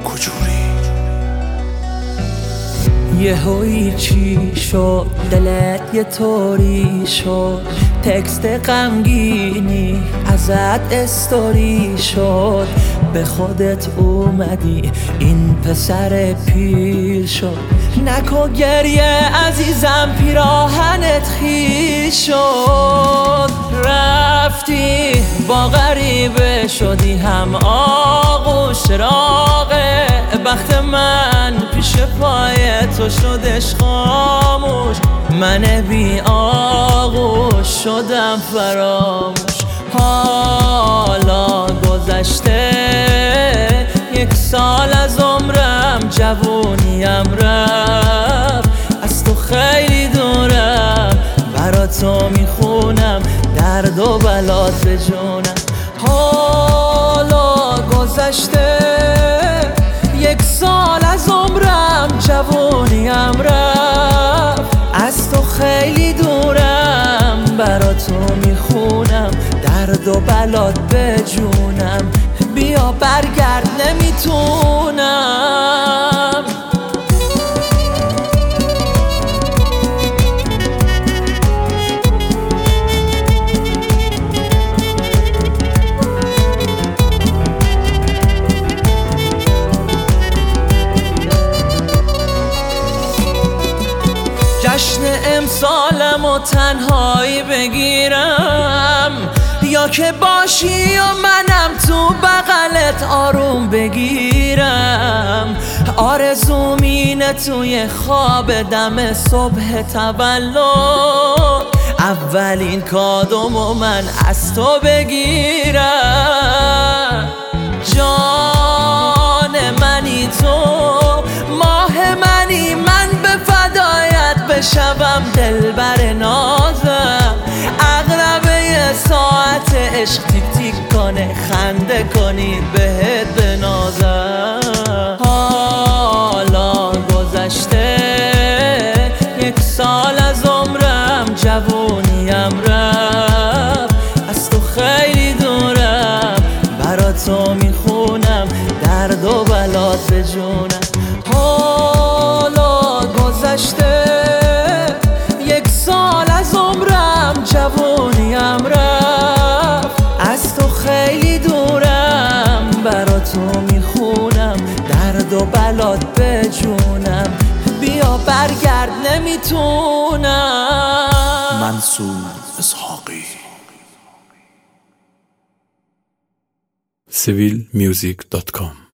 کجوری. یهویی چی شد دلت یه طوری شد، تکست غمگینی ازت استوری شد، به خودت اومدی این پسر پیر شد، نکن گریه عزیزم پیراهنت خیر شد، رفتی با غریبه شدی هم آغوش چراغه، بخت من پیش پای تو شدش خاموش، من بی آغوش شدم فراموش، حالا گذشته 1 سال از عمرم، جوونیم رفت از تو خیلی دورم، برا تو میخونم درد و بلات به جونم، حالا گذشته 1 سال از عمرم، جوونیم رفت از تو خیلی دورم، برا تو میخونم درد و بلات به جونم، بیا برگرد نمیتونم. جشن امسالم و تنهایی بگیرم، یا که باشی و منم تو بغلت آروم بگیرم، آرزوم اینه توی خواب دم صبح تولد اولین کادومو من از تو بگیرم، جان منی تو، ماه منی، من به فدایت بشوم دلبر نازم، عقربه ساعت عشق تیک تیک کنه، خنده کنید بهت بنازم، حالا گذشته 1 سال از عمرم، جوونیم رفت از تو خیلی دورم، برا تو میخونم درد و بلات به جونم، حالا گذشته 1 سال از عمرم، جوونیم رفت از تو خیلی دورم، برا تو میخونم درد و بلات به جونم، بیا برگرد نمیتونم. منصور اسحاقی. civilmusic.com